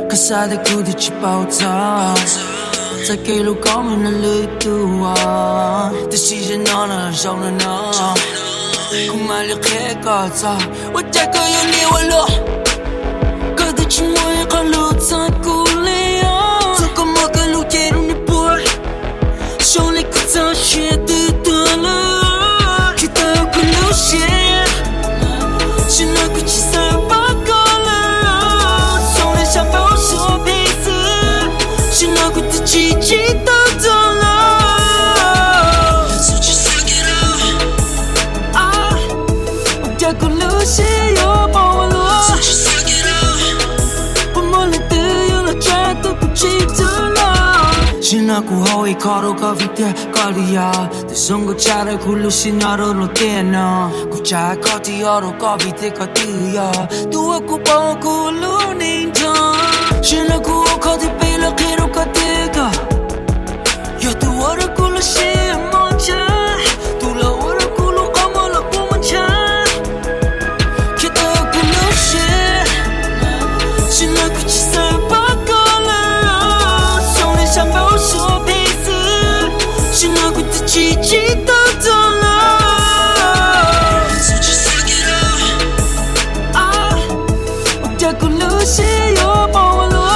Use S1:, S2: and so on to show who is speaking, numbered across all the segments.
S1: 可萨的哭的起爆炸，在给路高明的力度啊，的细节哪能上了呢？空满了黑高潮，我这个有你我落，可的寂寞也好路在鼓励啊，这个莫个路也容易播，手里可早写的多了，去到个路线，是那个七三八个了，从脸上保守鼻子，是那个的奇迹都走了。是有把握路，不磨练的有了绝对不记得了。是那股后一靠到咖啡店咖喱呀，在生活家的苦路是那都落电呢。古家靠地要到咖啡店靠地呀，都我苦帮我苦路宁静。是那股我靠地背了黑到靠地个，有的我的苦路是梦想。奇迹都走了，我这个路是有把握路，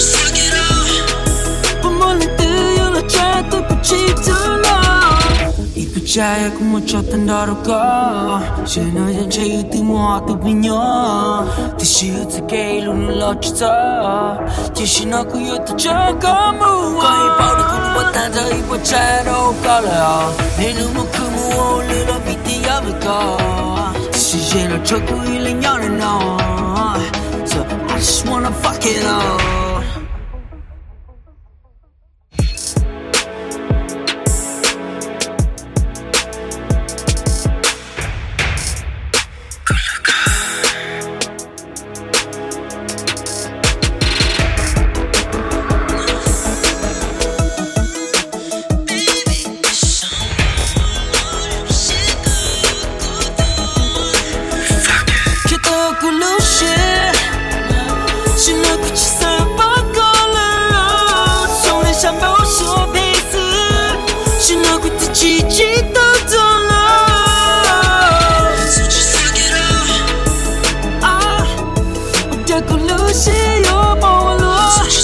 S1: 不磨练的有了绝对不记得了。一个家也跟我交谈到的歌，现在人却有对我都不鸟，但是有次给路你老去走，也许那个有的这个梦，关于暴力苦路我谈着一波菜都搞了，没那么苦木我流浪比地要不高，实现了这故意领养人哦 ，So I just wanna fuck it up。是那个七三八个了，从脸上保守鼻子，是那个的奇迹都走了。我这个路是有把握路，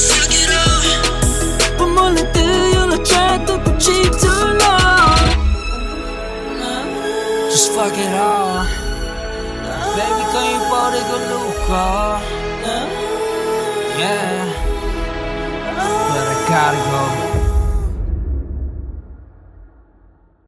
S1: 不磨练的有了绝对不记得了。Just fuck it up, baby， 可以抱这个路口。Yeah, but I gotta go.